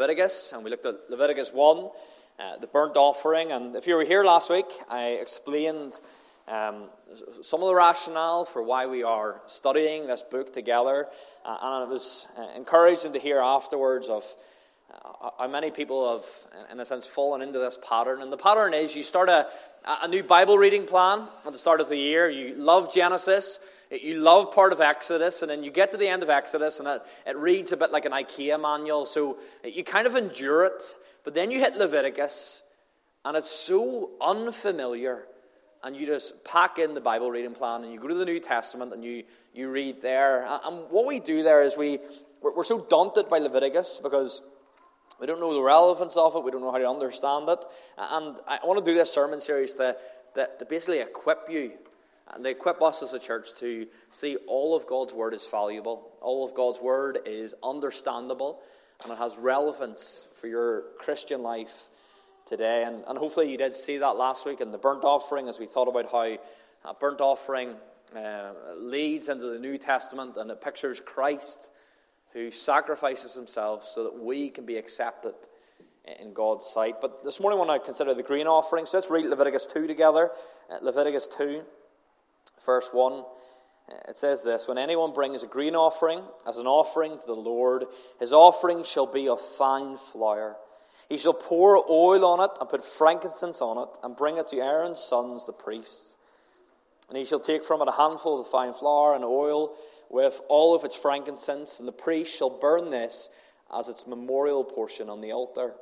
Leviticus, and we looked at Leviticus 1, the burnt offering. And if you were here last week, I explained some of the rationale for why we are studying this book together, and it was encouraging to hear afterwards of how many people have, in a sense, fallen into this pattern. And the pattern is you start a new Bible reading plan at the start of the year. You love Genesis, you love part of Exodus, and then you get to the end of Exodus, and it reads a bit like an IKEA manual, so you kind of endure it. But then you hit Leviticus, and it's so unfamiliar, and you just pack in the Bible reading plan, and you go to the New Testament, and you read there. And what we do there is we're so daunted by Leviticus because we don't know the relevance of it. We don't know how to understand it. And I want to do this sermon series to basically equip you and to equip us as a church to see all of God's Word is valuable. All of God's Word is understandable, and it has relevance for your Christian life today. And hopefully you did see that last week in the burnt offering as we thought about how a burnt offering leads into the New Testament, and it pictures Christ who sacrifices himself so that we can be accepted in God's sight. But this morning I want to consider the grain offering. So let's read Leviticus 2 together. Leviticus 2, verse 1. It says this: "When anyone brings a grain offering as an offering to the Lord, his offering shall be of fine flour. He shall pour oil on it and put frankincense on it and bring it to Aaron's sons, the priests. And he shall take from it a handful of the fine flour and oil with all of its frankincense, and the priest shall burn this as its memorial portion on the altar,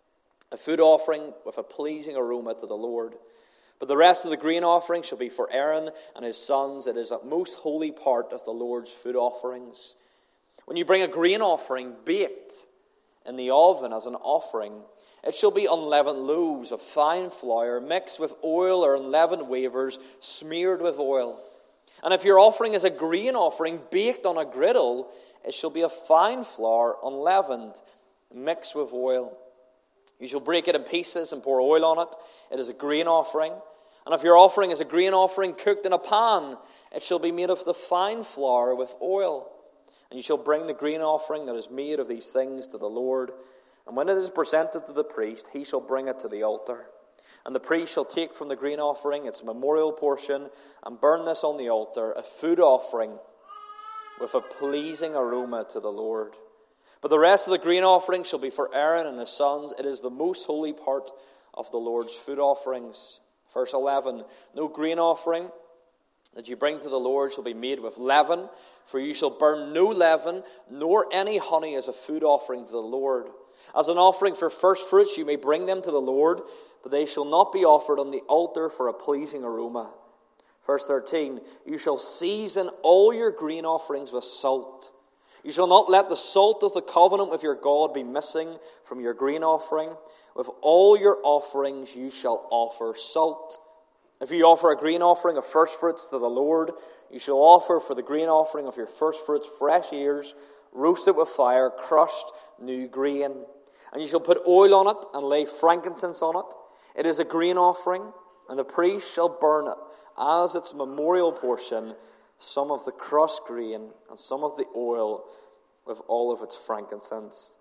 a food offering with a pleasing aroma to the Lord. But the rest of the grain offering shall be for Aaron and his sons. It is a most holy part of the Lord's food offerings. When you bring a grain offering baked in the oven as an offering, it shall be unleavened loaves of fine flour mixed with oil or unleavened wafers smeared with oil. And if your offering is a grain offering baked on a griddle, it shall be of fine flour, unleavened, mixed with oil. You shall break it in pieces and pour oil on it. It is a grain offering. And if your offering is a grain offering cooked in a pan, it shall be made of the fine flour with oil. And you shall bring the grain offering that is made of these things to the Lord. And when it is presented to the priest, he shall bring it to the altar. And the priest shall take from the grain offering its memorial portion and burn this on the altar, a food offering with a pleasing aroma to the Lord. But the rest of the grain offering shall be for Aaron and his sons. It is the most holy part of the Lord's food offerings." Verse 11, "No grain offering that you bring to the Lord shall be made with leaven, for you shall burn no leaven, nor any honey as a food offering to the Lord. As an offering for first fruits you may bring them to the Lord, but they shall not be offered on the altar for a pleasing aroma." Verse 13, "You shall season all your grain offerings with salt. You shall not let the salt of the covenant with your God be missing from your grain offering. With all your offerings you shall offer salt. If you offer a grain offering of first fruits to the Lord, you shall offer for the grain offering of your first fruits fresh ears, roasted with fire, crushed new grain. And you shall put oil on it and lay frankincense on it. It is a grain offering, and the priest shall burn it as its memorial portion, some of the crushed grain and some of the oil with all of its frankincense.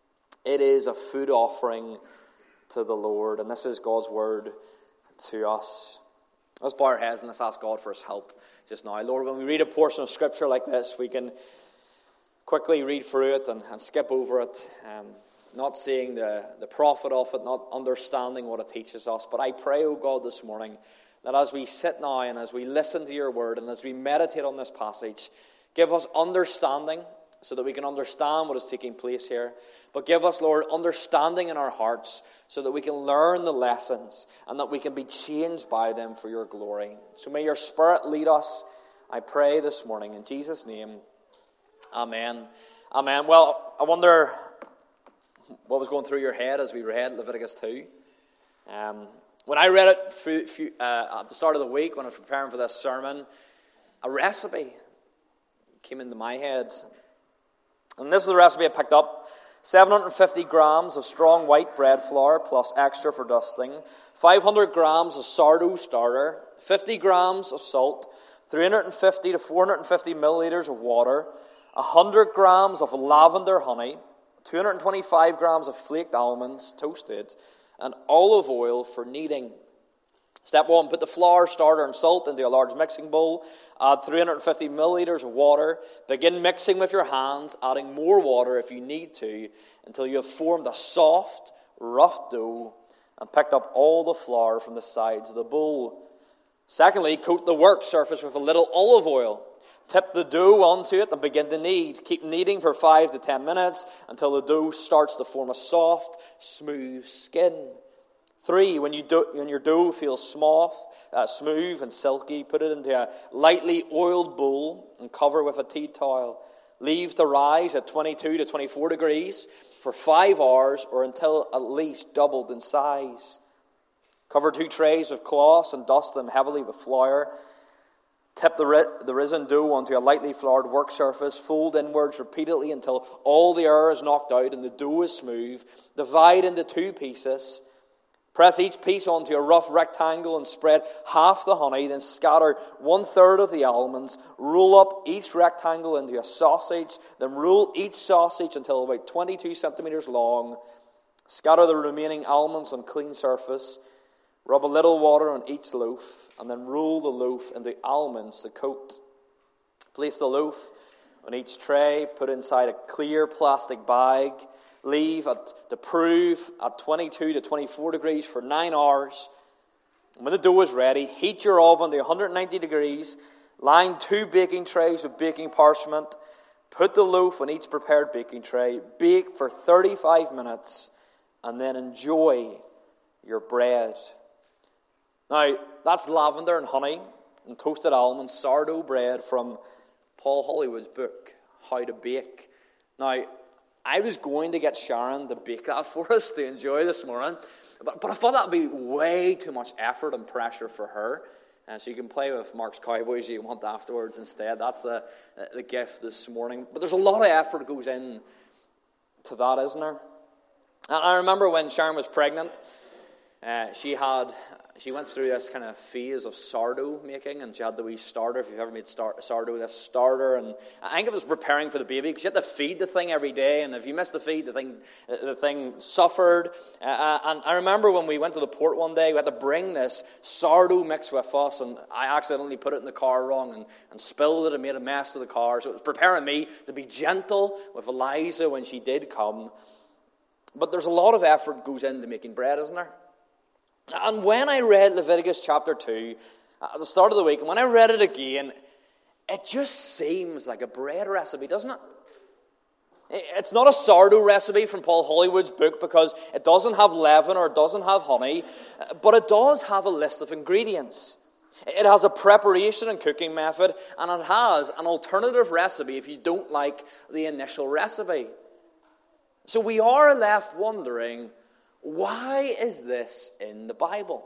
It is a food offering to the Lord." And this is God's word to us. Let's bow our heads and let's ask God for his help just now. Lord, when we read a portion of Scripture like this, we can quickly read through it and skip over it, not seeing the profit of it, not understanding what it teaches us. But I pray, O God, this morning, that as we sit now and as we listen to your word and as we meditate on this passage, give us understanding so that we can understand what is taking place here. But give us, Lord, understanding in our hearts so that we can learn the lessons and that we can be changed by them for your glory. So may your Spirit lead us, I pray this morning, in Jesus' name. Amen. Amen. Well, I wonder what was going through your head as we read Leviticus 2. When I read it at the start of the week, when I was preparing for this sermon, a recipe came into my head. And this is the recipe I picked up. 750 grams of strong white bread flour plus extra for dusting, 500 grams of sourdough starter, 50 grams of salt, 350 to 450 milliliters of water, 100 grams of lavender honey, 225 grams of flaked almonds, toasted, and olive oil for kneading. Step 1, put the flour, starter, and salt into a large mixing bowl. Add 350 milliliters of water. Begin mixing with your hands, adding more water if you need to, until you have formed a soft, rough dough and picked up all the flour from the sides of the bowl. Secondly, coat the work surface with a little olive oil. Tip the dough onto it and begin to knead. Keep kneading for 5 to 10 minutes until the dough starts to form a soft, smooth skin. 3, when your dough feels smooth and silky, put it into a lightly oiled bowl and cover with a tea towel. Leave to rise at 22 to 24 degrees for 5 hours or until at least doubled in size. Cover 2 trays with cloths and dust them heavily with flour. Tip the risen dough onto a lightly floured work surface. Fold inwards repeatedly until all the air is knocked out and the dough is smooth. Divide into 2 pieces. Press each piece onto a rough rectangle and spread half the honey. Then scatter 1/3 of the almonds. Roll up each rectangle into a sausage. Then roll each sausage until about 22 centimeters long. Scatter the remaining almonds on clean surface. Rub a little water on each loaf, and then roll the loaf into almonds to coat. Place the loaf on each tray, put inside a clear plastic bag. Leave to proof at 22 to 24 degrees for 9 hours. And when the dough is ready, heat your oven to 190 degrees. Line 2 baking trays with baking parchment. Put the loaf on each prepared baking tray. Bake for 35 minutes, and then enjoy your bread. Now, that's lavender and honey and toasted almonds, sourdough bread from Paul Hollywood's book, How to Bake. Now, I was going to get Sharon to bake that for us to enjoy this morning, but I thought that would be way too much effort and pressure for her. And so you can play with Mark's Cowboys if you want afterwards instead. That's the gift this morning. But there's a lot of effort that goes in to that, isn't there? And I remember when Sharon was pregnant, she went through this kind of phase of sourdough making, and she had the wee starter. If you've ever made sourdough, this starter, and I think it was preparing for the baby because you had to feed the thing every day, and if you missed the feed, the thing suffered. And I remember when we went to the port one day, we had to bring this sourdough mix with us, and I accidentally put it in the car wrong and spilled it and made a mess of the car. So it was preparing me to be gentle with Eliza when she did come. But there's a lot of effort goes into making bread, isn't there? And when I read Leviticus chapter 2 at the start of the week, and when I read it again, it just seems like a bread recipe, doesn't it? It's not a sourdough recipe from Paul Hollywood's book because it doesn't have leaven or it doesn't have honey, but it does have a list of ingredients. It has a preparation and cooking method, and it has an alternative recipe if you don't like the initial recipe. So we are left wondering, why is this in the Bible?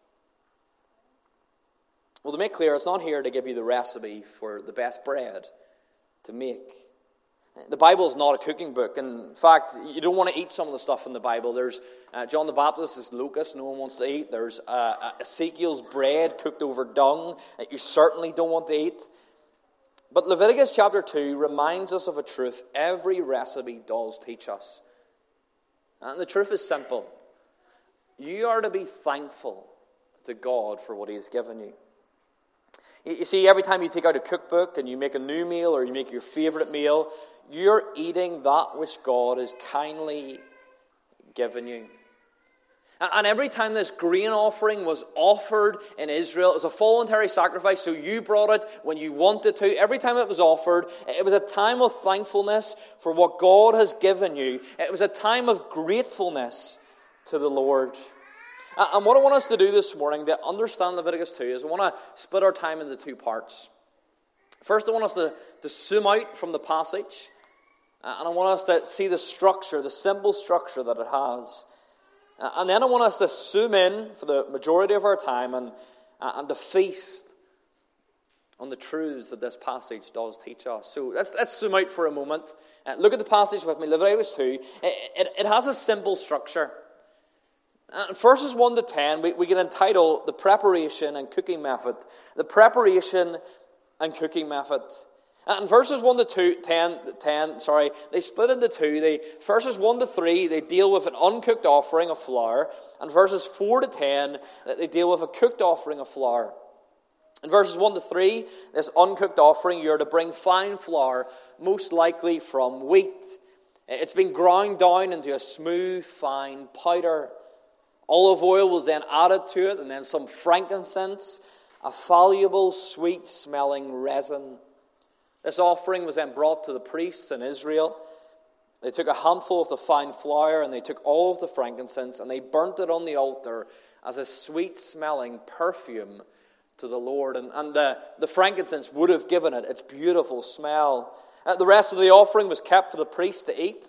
Well, to make clear, it's not here to give you the recipe for the best bread to make. The Bible is not a cooking book. In fact, you don't want to eat some of the stuff in the Bible. There's John the Baptist's locust no one wants to eat. There's Ezekiel's bread cooked over dung that you certainly don't want to eat. But Leviticus chapter 2 reminds us of a truth every recipe does teach us. And the truth is simple. You are to be thankful to God for what He has given you. You see, every time you take out a cookbook and you make a new meal or you make your favorite meal, you're eating that which God has kindly given you. And every time this grain offering was offered in Israel, it was a voluntary sacrifice, so you brought it when you wanted to. Every time it was offered, it was a time of thankfulness for what God has given you. It was a time of gratefulness to the Lord. And what I want us to do this morning to understand Leviticus 2 is I want to split our time into 2 parts. First, I want us to zoom out from the passage, and I want us to see the structure, the simple structure that it has. And then I want us to zoom in for the majority of our time and to feast on the truths that this passage does teach us. So let's zoom out for a moment. Look at the passage with me, Leviticus 2. It has a simple structure. Verses 1 to 10, we can entitle the preparation and cooking method. The preparation and cooking method. And verses 1 to 10, they split into two. Verses 1 to 3, they deal with an uncooked offering of flour. And verses 4 to 10, they deal with a cooked offering of flour. In verses 1 to 3, this uncooked offering, you're to bring fine flour, most likely from wheat. It's been ground down into a smooth, fine powder. Olive oil was then added to it, and then some frankincense, a valuable, sweet-smelling resin. This offering was then brought to the priests in Israel. They took a handful of the fine flour, and they took all of the frankincense, and they burnt it on the altar as a sweet-smelling perfume to the Lord. And the frankincense would have given it its beautiful smell. The rest of the offering was kept for the priest to eat.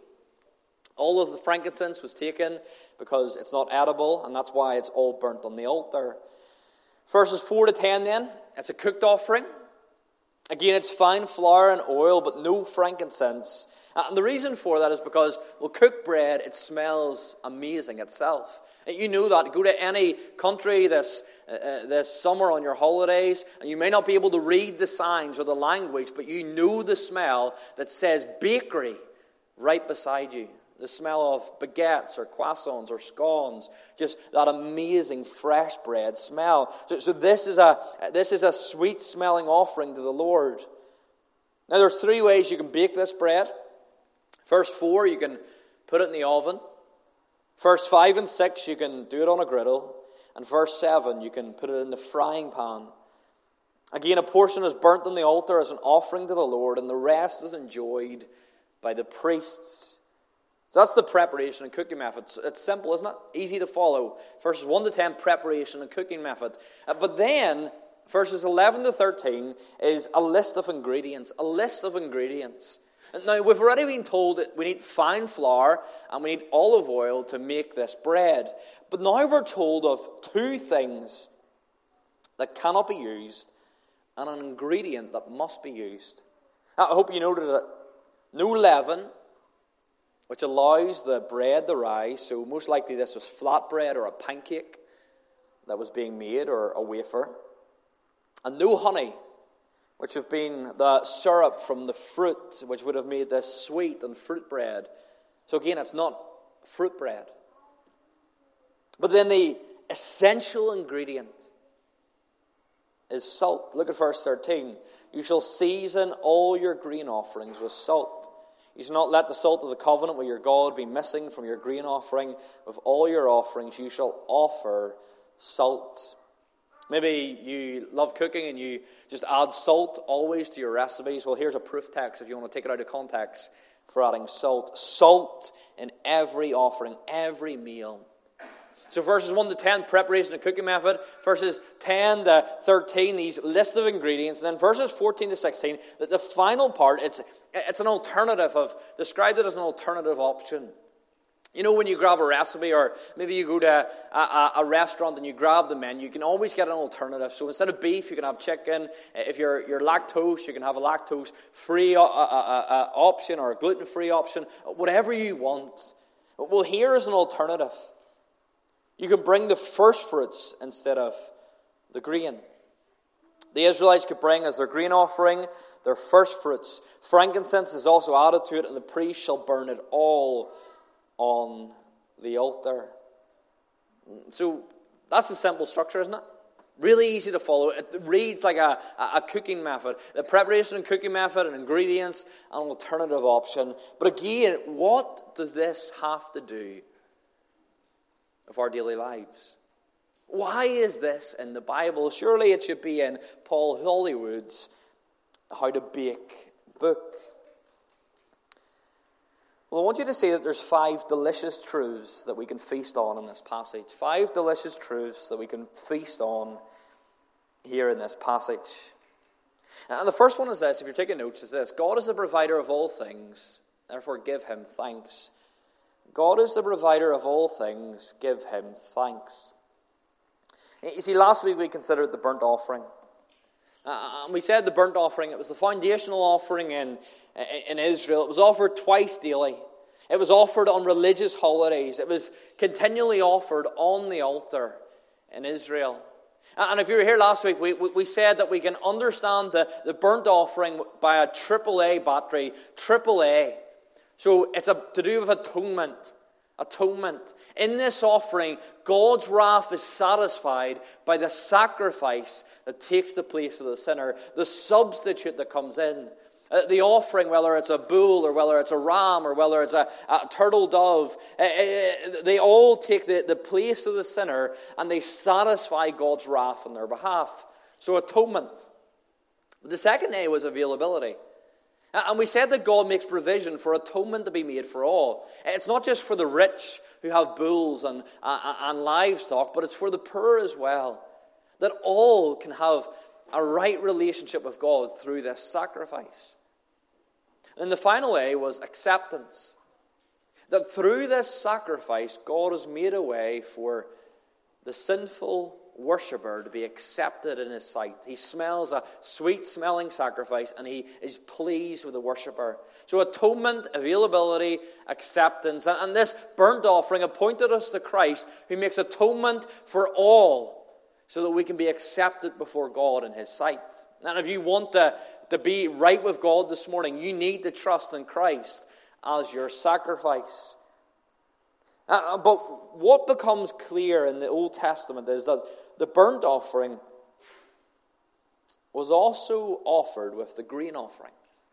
All of the frankincense was taken because it's not edible, and that's why it's all burnt on the altar. Verses 4 to 10 then, it's a cooked offering. Again, it's fine flour and oil, but no frankincense. And the reason for that is because, well, cooked bread, it smells amazing itself. You know that. Go to any country this summer on your holidays, and you may not be able to read the signs or the language, but you know the smell that says bakery right beside you. The smell of baguettes or croissants or scones, just that amazing fresh bread smell. So this is a sweet-smelling offering to the Lord. Now there's 3 ways you can bake this bread. Verse 4, you can put it in the oven. Verse 5 and 6, you can do it on a griddle. And verse 7, you can put it in the frying pan. Again, a portion is burnt on the altar as an offering to the Lord, and the rest is enjoyed by the priests. So that's the preparation and cooking method. It's simple, isn't it? Easy to follow. Verses 1 to 10, preparation and cooking method. But then, verses 11 to 13 is a list of ingredients. A list of ingredients. Now, we've already been told that we need fine flour and we need olive oil to make this bread. But now we're told of 2 things that cannot be used and an ingredient that must be used. I hope you noted it. No leaven, which allows the bread to rise. So most likely this was flatbread or a pancake that was being made, or a wafer. And no honey, which have been the syrup from the fruit, which would have made this sweet and fruit bread. So again, it's not fruit bread. But then the essential ingredient is salt. Look at verse 13. You shall season all your grain offerings with salt. You shall not let the salt of the covenant with your God be missing from your grain offering. With all your offerings you shall offer salt. Maybe you love cooking and you just add salt always to your recipes. Well, here's a proof text if you want to take it out of context for adding salt. Salt in every offering, every meal. So verses 1 to 10, preparation and cooking method. Verses 10 to 13, these list of ingredients. And then verses 14 to 16, the final part, it's an alternative described it as an alternative option. You know, when you grab a recipe, or maybe you go to a restaurant and you grab the menu, you can always get an alternative. So instead of beef, you can have chicken. If you're lactose, you can have a lactose-free option or a gluten-free option, whatever you want. Well, here is an alternative. You can bring the first fruits instead of the grain. The Israelites could bring as their grain offering their first fruits. Frankincense is also added to it, and the priest shall burn it all on the altar. So that's a simple structure, isn't it? Really easy to follow. It reads like a cooking method. The preparation and cooking method and ingredients, an alternative option. But again, what does this have to do with our daily lives? Why is this in the Bible? Surely it should be in Paul Hollywood's How to Bake book. Well, I want you to see that there's 5 delicious truths that we can feast on in this passage. 5 delicious truths that we can feast on here in this passage. And the first one is this, if you're taking notes, is this: God is the provider of all things, therefore give him thanks. God is the provider of all things, give him thanks. You see, last week we considered the burnt offering. And we said the burnt offering, it was the foundational offering in Israel. It was offered twice daily. It was offered on religious holidays. It was continually offered on the altar in Israel. And if you were here last week, we said that we can understand the burnt offering by a AAA battery. AAA. So it's to do with atonement. Atonement. In this offering, God's wrath is satisfied by the sacrifice that takes the place of the sinner, the substitute that comes in. The offering, whether it's a bull or whether it's a ram or whether it's a turtle dove, they all take the place of the sinner and they satisfy God's wrath on their behalf. So atonement. The second A was availability. And we said that God makes provision for atonement to be made for all. It's not just for the rich who have bulls and livestock, but it's for the poor as well. That all can have a right relationship with God through this sacrifice. And the final way was acceptance. That through this sacrifice, God has made a way for the sinful worshipper to be accepted in his sight. He smells a sweet-smelling sacrifice, and he is pleased with the worshipper. So atonement, availability, acceptance. And this burnt offering appointed us to Christ, who makes atonement for all, so that we can be accepted before God in his sight. And if you want to be right with God this morning, you need to trust in Christ as your sacrifice. But what becomes clear in the Old Testament is that the burnt offering was also offered with the grain offering.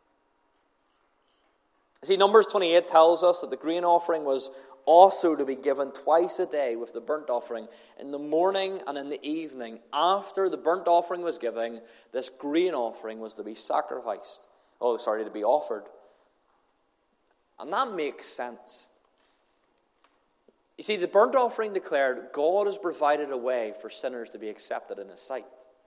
See, Numbers 28 tells us that the grain offering was also to be given twice a day with the burnt offering, in the morning and in the evening. After the burnt offering was given, this grain offering was to be sacrificed. To be offered. And that makes sense. You see, the burnt offering declared God has provided a way for sinners to be accepted in his sight.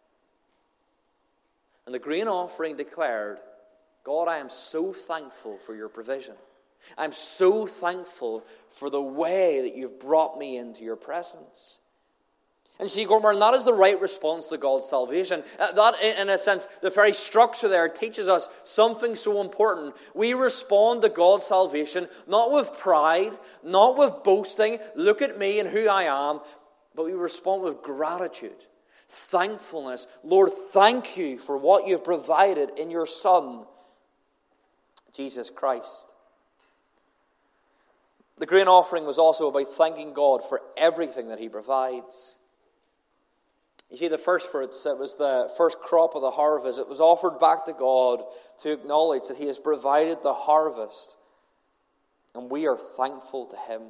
And the grain offering declared, God, I am so thankful for your provision. I'm so thankful for the way that you've brought me into your presence. And see, Gormar, that is the right response to God's salvation. That, in a sense, the very structure there teaches us something so important. We respond to God's salvation not with pride, not with boasting, look at me and who I am, but we respond with gratitude, thankfulness. Lord, thank you for what you've provided in your Son, Jesus Christ. The grain offering was also about thanking God for everything that he provides. You see, the first fruits, it was the first crop of the harvest. It was offered back to God to acknowledge that he has provided the harvest, and we are thankful to him.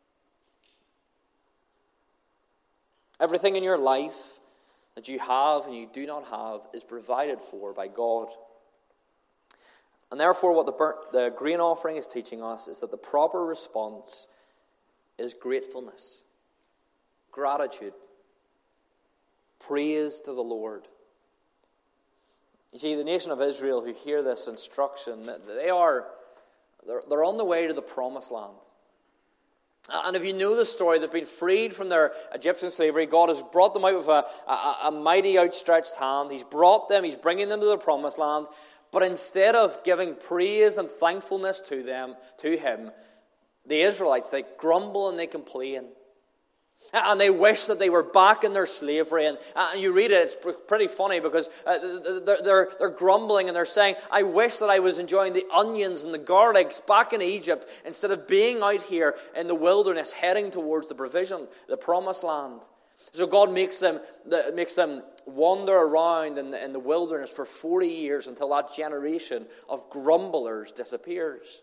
Everything in your life that you have and you do not have is provided for by God. And therefore, what the grain offering is teaching us is that the proper response is gratefulness, gratitude, praise to the Lord. You see, the nation of Israel who hear this instruction, they're on the way to the promised land. And if you know the story, they've been freed from their Egyptian slavery. God has brought them out with a mighty outstretched hand. He's brought them, he's bringing them to the promised land. But instead of giving praise and thankfulness to him, the Israelites, they grumble and they complain. And they wish that they were back in their slavery. And you read it, it's pretty funny because they're grumbling and they're saying, I wish that I was enjoying the onions and the garlics back in Egypt instead of being out here in the wilderness heading towards the provision, the promised land. So God makes them wander around in the wilderness for 40 years until that generation of grumblers disappears.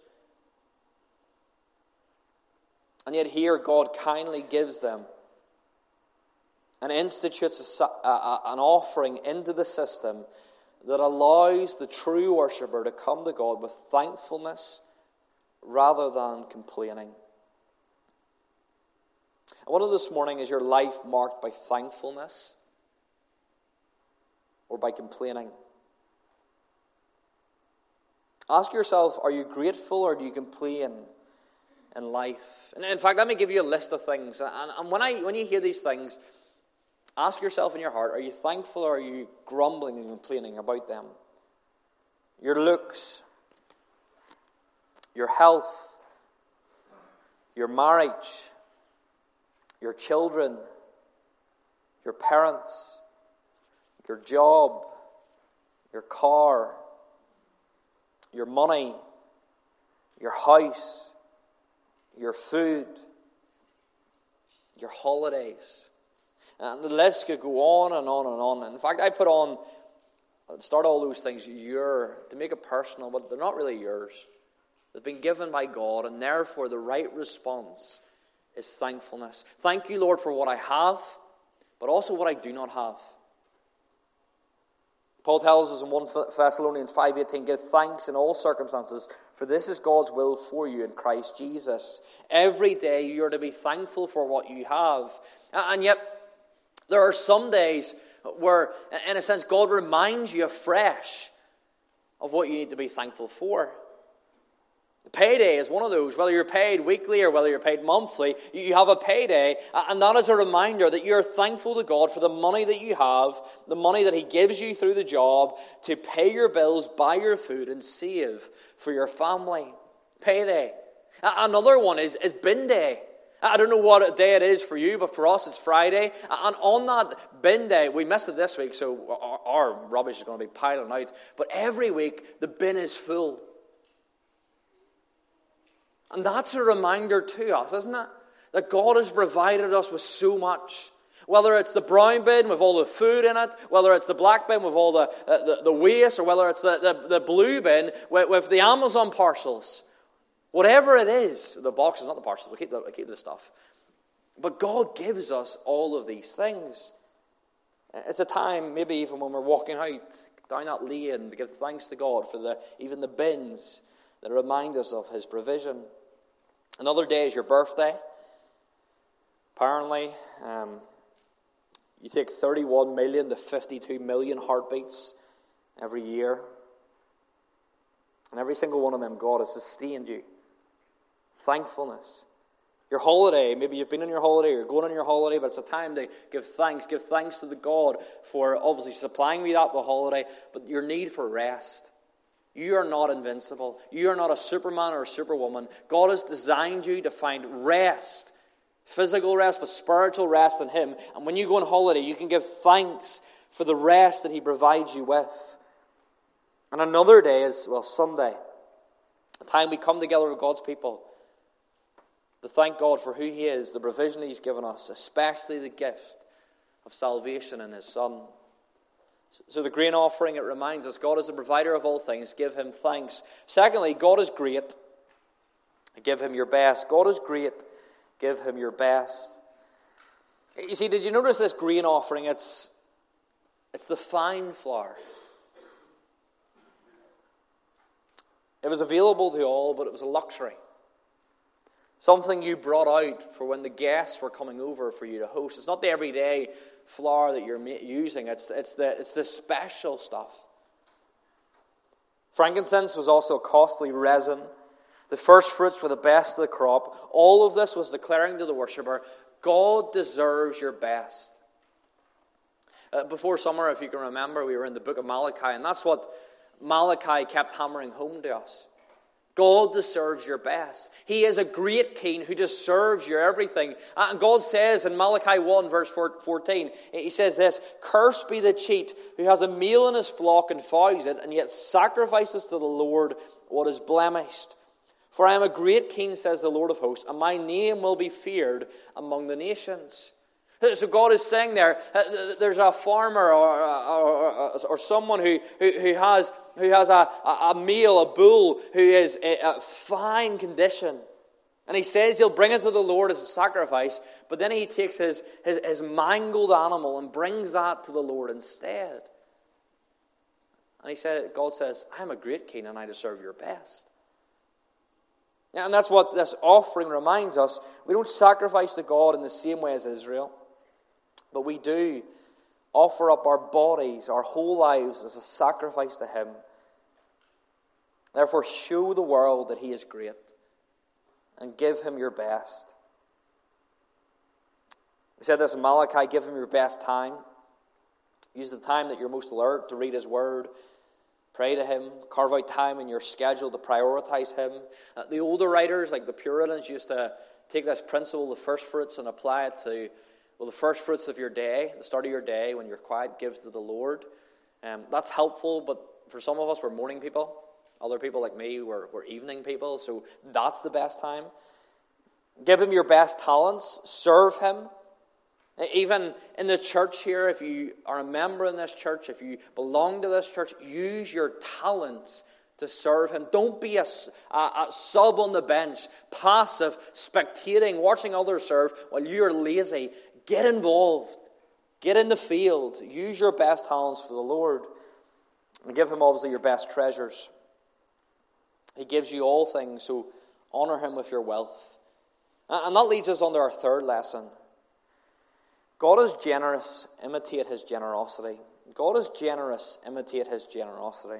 And yet here God kindly gives them and institutes an offering into the system that allows the true worshipper to come to God with thankfulness rather than complaining. I wonder this morning, is your life marked by thankfulness or by complaining? Ask yourself, are you grateful or do you complain in life? And in fact, let me give you a list of things. And when you hear these things, ask yourself in your heart, are you thankful or are you grumbling and complaining about them? Your looks, your health, your marriage, your children, your parents, your job, your car, your money, your house, your food, your holidays. And the list could go on and on and on. In fact, I put on, start all those things, to make it personal, but they're not really yours. They've been given by God, and therefore the right response is thankfulness. Thank you, Lord, for what I have, but also what I do not have. Paul tells us in 1 Thessalonians 5:18, give thanks in all circumstances, for this is God's will for you in Christ Jesus. Every day you are to be thankful for what you have. And yet, there are some days where, in a sense, God reminds you afresh of what you need to be thankful for. Payday is one of those. Whether you're paid weekly or whether you're paid monthly, you have a payday, and that is a reminder that you're thankful to God for the money that you have, the money that He gives you through the job to pay your bills, buy your food, and save for your family. Payday. Another one is bin day. I don't know what day it is for you, but for us it's Friday. And on that bin day, we missed it this week, so our rubbish is going to be piling out. But every week, the bin is full. And that's a reminder to us, isn't it? That God has provided us with so much. Whether it's the brown bin with all the food in it, whether it's the black bin with all the waste, or whether it's the blue bin with the Amazon parcels. Whatever it is, the boxes, not the parcels, we'll keep the stuff. But God gives us all of these things. It's a time, maybe even when we're walking out down that lane, to give thanks to God for even the bins that remind us of His provision. Another day is your birthday. Apparently, you take 31 million to 52 million heartbeats every year. And every single one of them, God has sustained you. Thankfulness. Your holiday, maybe you've been on your holiday, or you're going on your holiday, but it's a time to give thanks. Give thanks to the God for obviously supplying me that with holiday, but your need for rest. You are not invincible. You are not a Superman or a Superwoman. God has designed you to find rest. Physical rest, but spiritual rest in Him. And when you go on holiday, you can give thanks for the rest that He provides you with. And another day is, Sunday. A time we come together with God's people to thank God for who He is, the provision He's given us, especially the gift of salvation in His Son. So the grain offering, it reminds us God is the provider of all things. Give Him thanks. Secondly, God is great. Give Him your best. God is great. Give Him your best. You see, did you notice this grain offering? It's the fine flour. It was available to all, but it was a luxury. Something you brought out for when the guests were coming over for you to host. It's not the everyday flour that you're using. It's the special stuff. Frankincense was also a costly resin. The first fruits were the best of the crop. All of this was declaring to the worshipper, God deserves your best. Before summer, if you can remember, we were in the book of Malachi, and that's what Malachi kept hammering home to us. God deserves your best. He is a great king who deserves your everything. And God says in Malachi 1 verse 14, He says this, cursed be the cheat who has a meal in his flock and fouls it, and yet sacrifices to the Lord what is blemished. For I am a great king, says the Lord of hosts, and my name will be feared among the nations. So God is saying there's a farmer or someone who has a meal, a bull, who is in fine condition. And he says he'll bring it to the Lord as a sacrifice, but then he takes his mangled animal and brings that to the Lord instead. And God says, I'm a great king and I deserve your best. And that's what this offering reminds us. We don't sacrifice to God in the same way as Israel. But we do offer up our bodies, our whole lives as a sacrifice to Him. Therefore, show the world that He is great and give Him your best. We said this in Malachi, give Him your best time. Use the time that you're most alert to read His Word. Pray to Him. Carve out time in your schedule to prioritize Him. The older writers, like the Puritans, used to take this principle, the first fruits, and apply it to Well, the first fruits of your day, the start of your day, when you're quiet, give to the Lord. That's helpful, but for some of us, we're morning people. Other people like me, we're evening people, so that's the best time. Give him your best talents. Serve him. Even in the church here, if you are a member in this church, if you belong to this church, use your talents to serve him. Don't be a sub on the bench, passive, spectating, watching others serve while you're lazy. Get involved. Get in the field. Use your best talents for the Lord. And give him obviously your best treasures. He gives you all things, so honor him with your wealth. And that leads us on to our third lesson. God is generous, imitate his generosity. God is generous, imitate his generosity.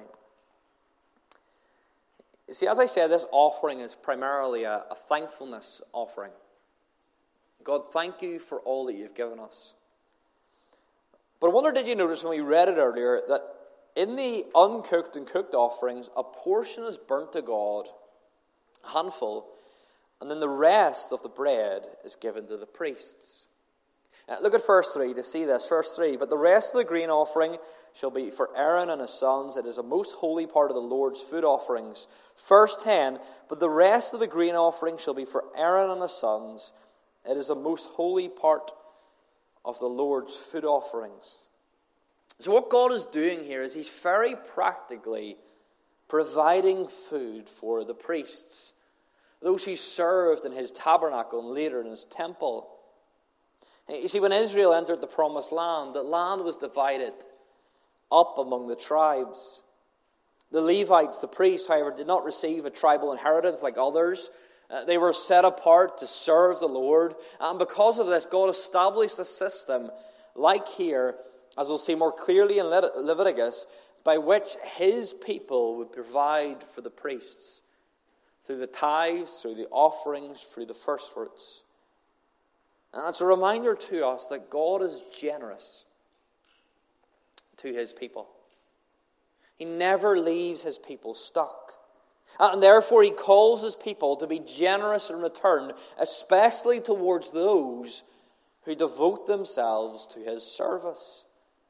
You see, as I said, this offering is primarily a thankfulness offering. God, thank you for all that you've given us. But I wonder, did you notice when we read it earlier, that in the uncooked and cooked offerings, a portion is burnt to God, a handful, and then the rest of the bread is given to the priests. Look at verse 3 to see this. Verse 3, but the rest of the grain offering shall be for Aaron and his sons. It is a most holy part of the Lord's food offerings. Verse 10, but the rest of the grain offering shall be for Aaron and his sons. It is a most holy part of the Lord's food offerings. So what God is doing here is he's very practically providing food for the priests, those who served in his tabernacle and later in his temple. You see, when Israel entered the promised land, the land was divided up among the tribes. The Levites, the priests, however, did not receive a tribal inheritance like others. They were set apart to serve the Lord. And because of this, God established a system like here, as we'll see more clearly in Leviticus, by which his people would provide for the priests through the tithes, through the offerings, through the first fruits. And it's a reminder to us that God is generous to his people. He never leaves his people stuck. And therefore he calls his people to be generous in return, especially towards those who devote themselves to his service.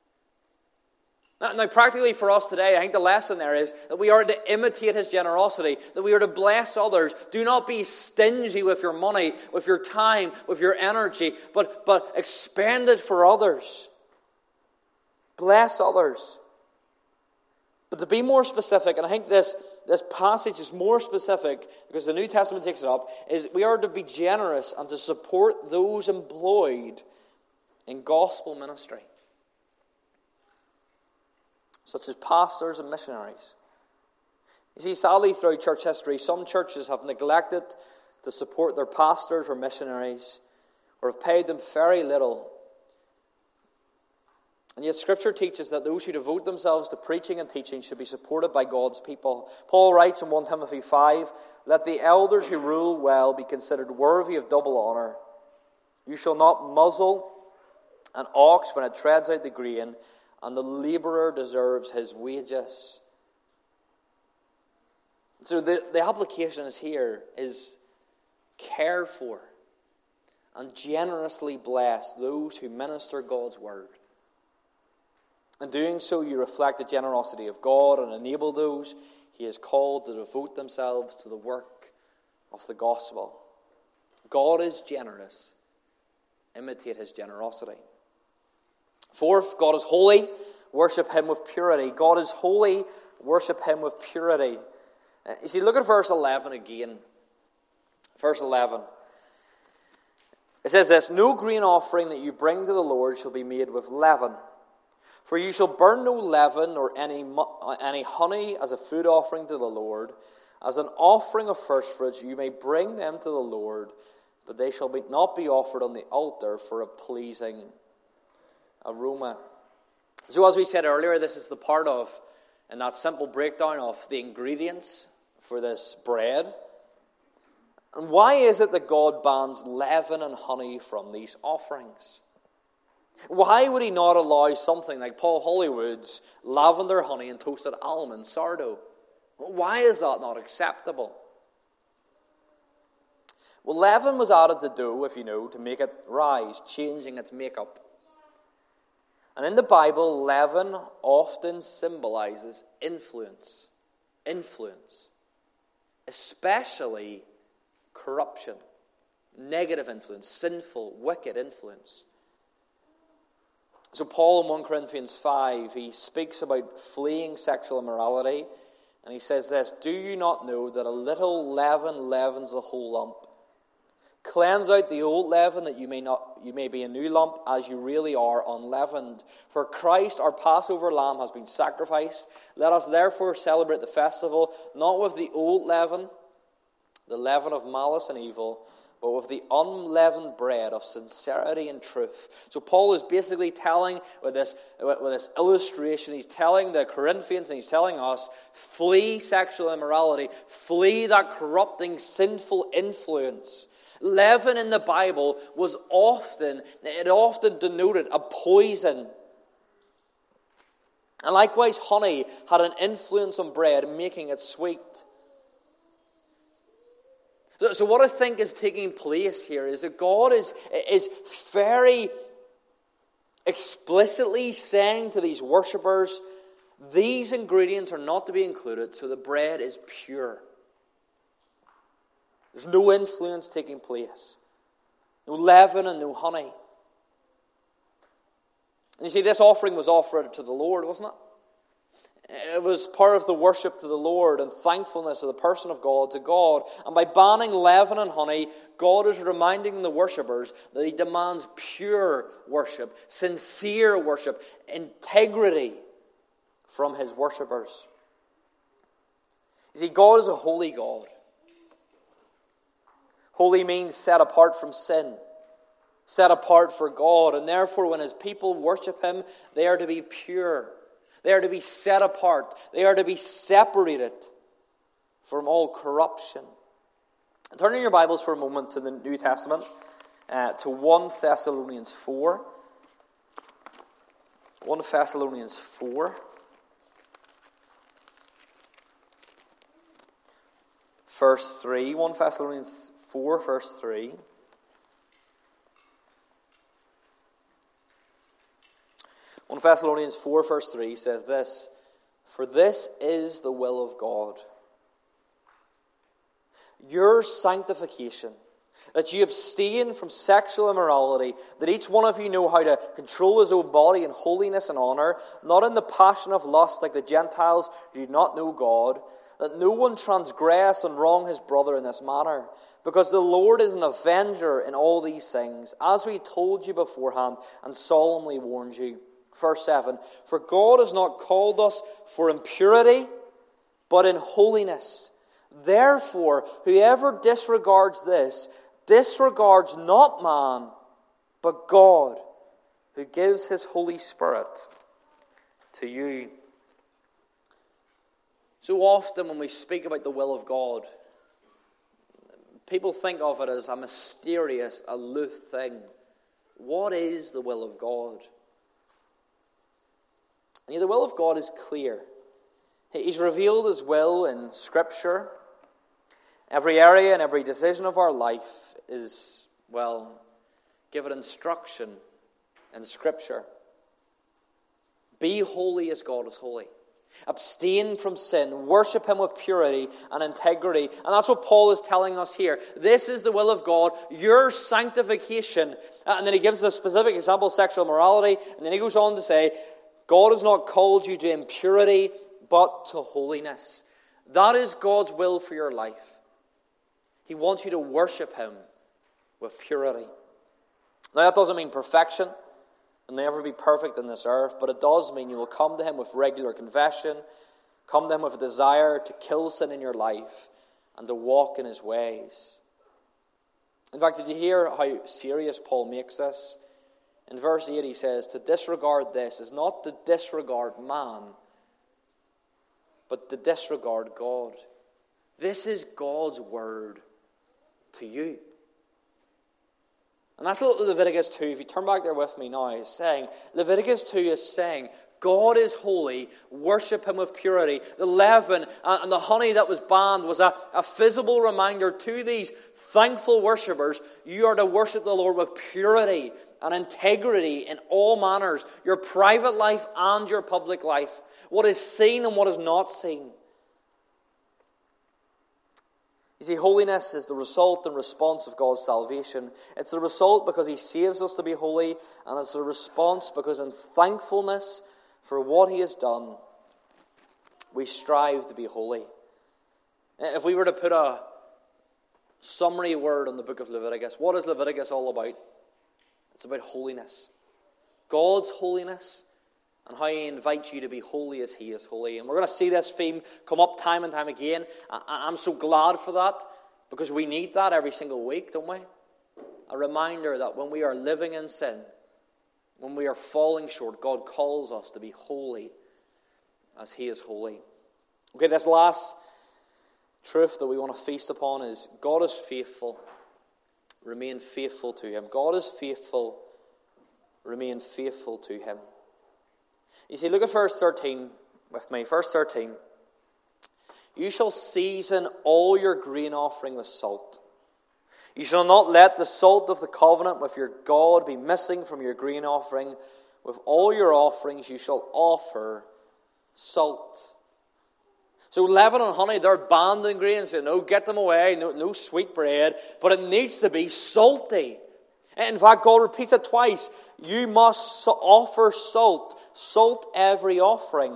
Now, practically for us today, I think the lesson there is that we are to imitate his generosity, that we are to bless others. Do not be stingy with your money, with your time, with your energy, but expend it for others. Bless others. But to be more specific, and I think this passage is more specific because the New Testament takes it up, is we are to be generous and to support those employed in gospel ministry, such as pastors and missionaries. You see, sadly, throughout church history, some churches have neglected to support their pastors or missionaries, or have paid them very little. And yet Scripture teaches that those who devote themselves to preaching and teaching should be supported by God's people. Paul writes in 1 Timothy 5, let the elders who rule well be considered worthy of double honor. You shall not muzzle an ox when it treads out the grain, and the laborer deserves his wages. So the application is here is care for and generously bless those who minister God's word. In doing so, you reflect the generosity of God and enable those he has called to devote themselves to the work of the gospel. God is generous. Imitate his generosity. Fourth, God is holy. Worship him with purity. God is holy. Worship him with purity. You see, look at verse 11 again. Verse 11. It says this, no grain offering that you bring to the Lord shall be made with leaven. For you shall burn no leaven or any honey as a food offering to the Lord. As an offering of first fruits you may bring them to the Lord, but they shall not be offered on the altar for a pleasing aroma. So as we said earlier, this is the part of, in that simple breakdown of the ingredients for this bread. And why is it that God bans leaven and honey from these offerings? Why would he not allow something like Paul Hollywood's lavender honey and toasted almond sourdough? Why is that not acceptable? Well, leaven was added to dough, if you know, to make it rise, changing its makeup. And in the Bible, leaven often symbolizes influence. Influence. Especially corruption. Negative influence. Sinful, wicked influence. So Paul in 1 Corinthians 5, he speaks about fleeing sexual immorality. And he says this, "Do you not know that a little leaven leavens the whole lump? Cleanse out the old leaven, that you may be a new lump, as you really are unleavened. For Christ, our Passover lamb, has been sacrificed. Let us therefore celebrate the festival, not with the old leaven, the leaven of malice and evil, but with the unleavened bread of sincerity and truth." So Paul is basically telling, with this illustration, he's telling the Corinthians and he's telling us, flee sexual immorality, flee that corrupting, sinful influence. Leaven in the Bible was often denoted a poison. And likewise, honey had an influence on bread, making it sweet. So what I think is taking place here is that God is very explicitly saying to these worshippers, these ingredients are not to be included, so the bread is pure. There's no influence taking place. No leaven and no honey. And you see, this offering was offered to the Lord, wasn't it? It was part of the worship to the Lord and thankfulness of the person of God to God. And by banning leaven and honey, God is reminding the worshippers that He demands pure worship, sincere worship, integrity from His worshippers. You see, God is a holy God. Holy means set apart from sin, set apart for God, and therefore when His people worship Him, they are to be pure. They are to be set apart. They are to be separated from all corruption. Turn in your Bibles for a moment to the New Testament, to 1 Thessalonians 4. 1 Thessalonians 4. Verse 3. 1 Thessalonians 4, verse 3. One Thessalonians 4, verse 3 says this, "For this is the will of God, your sanctification, that you abstain from sexual immorality, that each one of you know how to control his own body in holiness and honor, not in the passion of lust like the Gentiles who do not know God, that no one transgress and wrong his brother in this manner, because the Lord is an avenger in all these things, as we told you beforehand and solemnly warned you." Verse 7, "For God has not called us for impurity, but in holiness. Therefore, whoever disregards this, disregards not man, but God, who gives His Holy Spirit to you." So often when we speak about the will of God, people think of it as a mysterious, aloof thing. What is the will of God? And yet the will of God is clear. He's revealed His will in Scripture. Every area and every decision of our life is, given instruction in Scripture. Be holy as God is holy. Abstain from sin. Worship Him with purity and integrity. And that's what Paul is telling us here. This is the will of God, your sanctification. And then he gives a specific example, sexual immorality. And then he goes on to say, God has not called you to impurity, but to holiness. That is God's will for your life. He wants you to worship Him with purity. Now that doesn't mean perfection. You'll never be perfect on this earth, but it does mean you will come to Him with regular confession, come to Him with a desire to kill sin in your life and to walk in His ways. In fact, did you hear how serious Paul makes this? In verse 8 he says, to disregard this is not to disregard man, but to disregard God. This is God's word to you. And that's what Leviticus 2, if you turn back there with me now, is saying. Leviticus 2 is saying, God is holy. Worship him with purity. The leaven and the honey that was banned was a visible reminder to these thankful worshippers. You are to worship the Lord with purity and integrity in all manners. Your private life and your public life. What is seen and what is not seen. You see, holiness is the result and response of God's salvation. It's the result because he saves us to be holy, and it's the response because in thankfulness for what he has done, we strive to be holy. If we were to put a summary word on the book of Leviticus, what is Leviticus all about? It's about holiness. God's holiness, and how he invites you to be holy as he is holy. And we're going to see this theme come up time and time again. I'm so glad for that, because we need that every single week, don't we? A reminder that when we are living in sin, when we are falling short, God calls us to be holy as he is holy. Okay, this last truth that we want to feast upon is God is faithful. Remain faithful to him. God is faithful. Remain faithful to him. You see, look at verse 13 with me. Verse 13. You shall season all your grain offering with salt. You shall not let the salt of the covenant with your God be missing from your grain offering. With all your offerings you shall offer salt. So leaven and honey, they're banned in grain. So no, get them away. No sweet bread. But it needs to be salty. In fact, God repeats it twice. You must offer salt. Salt every offering.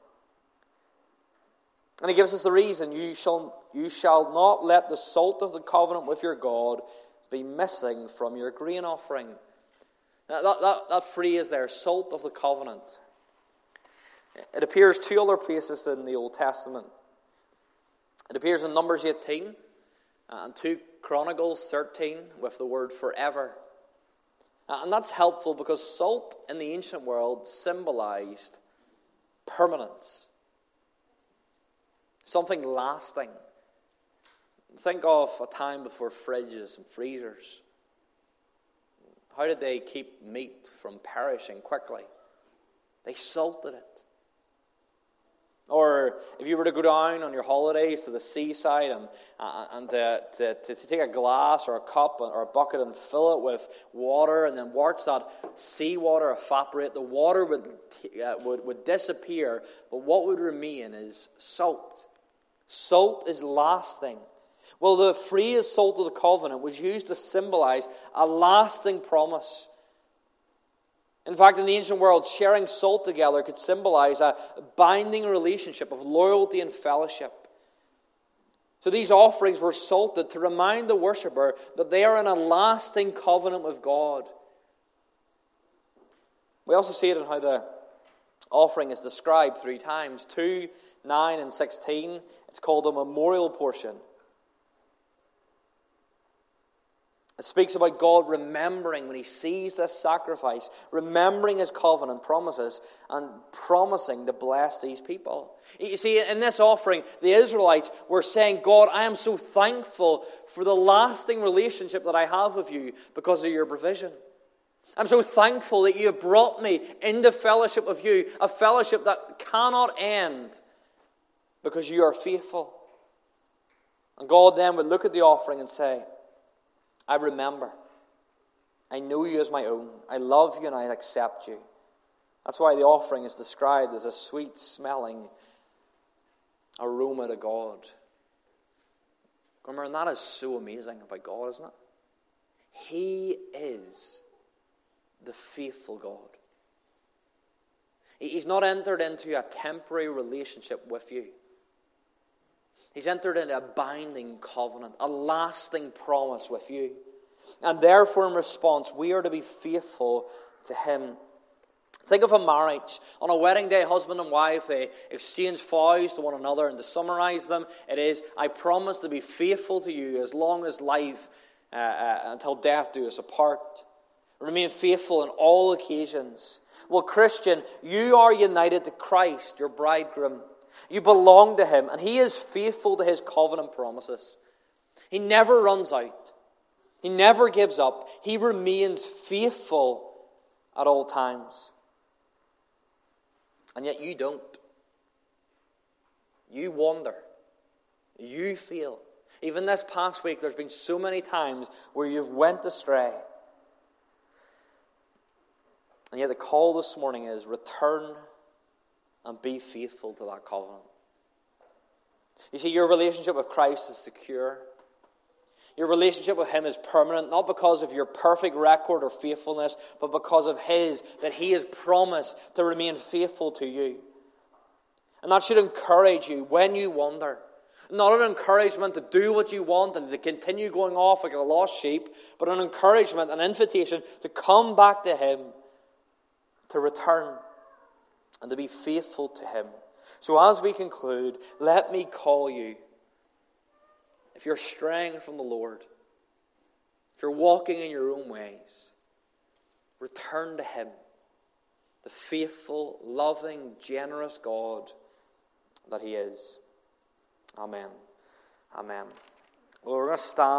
And he gives us the reason. You shall not let the salt of the covenant with your God be missing from your grain offering. Now, that phrase there, salt of the covenant, it appears two other places in the Old Testament. It appears in Numbers 18 and 2 Chronicles 13 with the word forever. And that's helpful because salt in the ancient world symbolized permanence. Something lasting. Think of a time before fridges and freezers. How did they keep meat from perishing quickly? They salted it. Or if you were to go down on your holidays to the seaside and to take a glass or a cup or a bucket and fill it with water and then watch that seawater evaporate, the water would disappear, but what would remain is salt. Salt is lasting. Well, the phrase salt of the covenant was used to symbolize a lasting promise. In fact, in the ancient world, sharing salt together could symbolize a binding relationship of loyalty and fellowship. So these offerings were salted to remind the worshipper that they are in a lasting covenant with God. We also see it in how the offering is described 3 times. 2, 9, and 16. It's called a memorial portion. It speaks about God remembering when he sees this sacrifice, remembering his covenant promises and promising to bless these people. You see, in this offering, the Israelites were saying, God, I am so thankful for the lasting relationship that I have with you because of your provision. I'm so thankful that you have brought me into fellowship with you, a fellowship that cannot end because you are faithful. And God then would look at the offering and say, I remember. I know you as my own. I love you and I accept you. That's why the offering is described as a sweet-smelling aroma to God. Remember, and that is so amazing about God, isn't it? He is the faithful God. He's not entered into a temporary relationship with you. He's entered into a binding covenant, a lasting promise with you. And therefore, in response, we are to be faithful to him. Think of a marriage. On a wedding day, husband and wife, they exchange vows to one another. And to summarize them, it is, I promise to be faithful to you as long as life, until death do us apart. Remain faithful in all occasions. Well, Christian, you are united to Christ, your bridegroom. You belong to him, and he is faithful to his covenant promises. He never runs out. He never gives up. He remains faithful at all times. And yet you don't. You wander. You fail. Even this past week, there's been so many times where you've went astray. And yet the call this morning is return and be faithful to that covenant. You see, your relationship with Christ is secure. Your relationship with Him is permanent, not because of your perfect record or faithfulness, but because of that He has promised to remain faithful to you. And that should encourage you when you wander. Not an encouragement to do what you want and to continue going off like a lost sheep, but an encouragement, an invitation to come back to Him, to return, and to be faithful to Him. So as we conclude, let me call you, if you're straying from the Lord, if you're walking in your own ways, return to Him, the faithful, loving, generous God that He is. Amen. Amen. Well, we're going to stand.